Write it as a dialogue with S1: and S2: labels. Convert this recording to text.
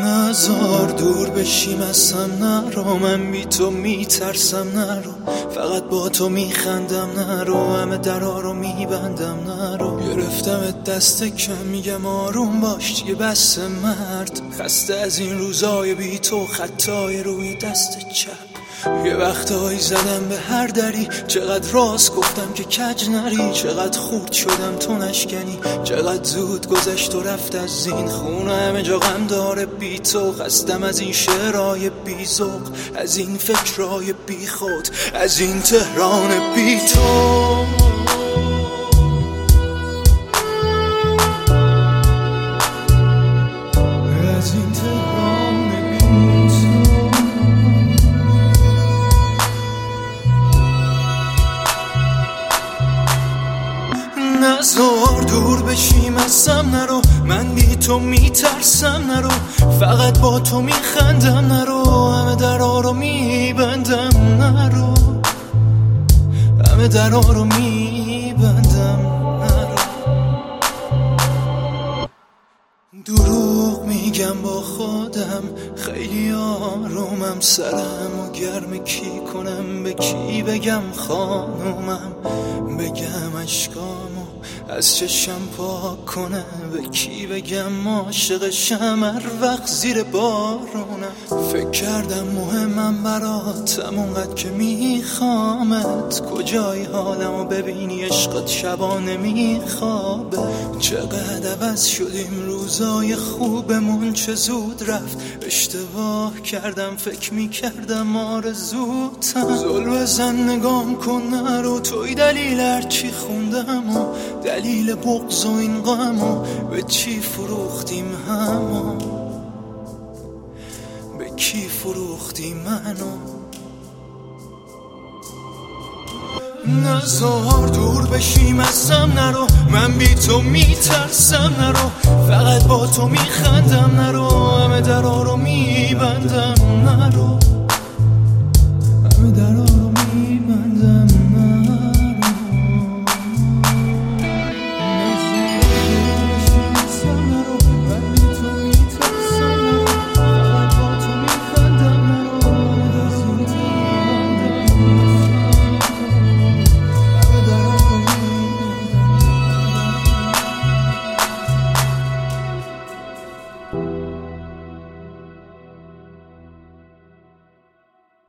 S1: نزار دور بشیم ازم نرو، من بی تو میترسم نرو، فقط با تو میخندم نرو، همه درا رو میبندم نرو. گرفتم دست کم میگم آروم باش دیگه بس مرد، خسته از این روزای بی تو خطای روی دست چپ. یه وقتایی زدم به هر دری، چقدر راست گفتم که کج نری، چقدر خورد شدم تو نشکنی، چقدر زود گذشت و رفت از این خونه، همه جا غم داره بی تو. خستم از این شعرهای بی ذوق، از این فکرهای بی خود، از این تهران بی تو. از این تهران بی تو. نزار دور بشیم ازم نرو، من بی تو میترسم نرو، فقط با تو میخندم نرو، همه درا رو میبندم نرو، همه درا رو میبندم نرو. دروغ میگم با خودم خیلی آرومم، سرم و گرم کی کنم، به کی بگم خانومم، بگم اشکامو از چشم پاک کنه، به کی بگم عاشقشم هر وقت زیر بارونم. فکر کردم مهمم براتم اونقدر که میخوامت، کجای حالمو ببینی عشقت شبا نمیخوابه، چقدر عوض شدیم روزای خوبمون چه زود رفت، اشتباه کردم فکر میکردم آرزوتم. زل بزن نگام کن نرو، توی دلیل هرچی خوندم و دلیل بغض و این غم و به چی فروختیم همو، به کی فروختی منو. نزار دور بشیم ازم نرو، من بی تو میترسم نرو، فقط با تو میخندم نرو، همه درا رو میبندم نرو.